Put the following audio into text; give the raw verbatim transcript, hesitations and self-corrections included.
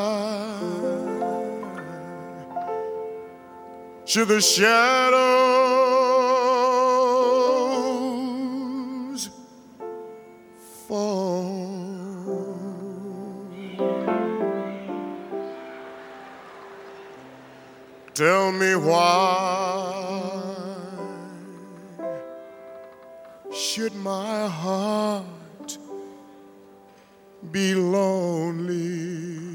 should the shadows fall? Tell me why should my heart be lonely?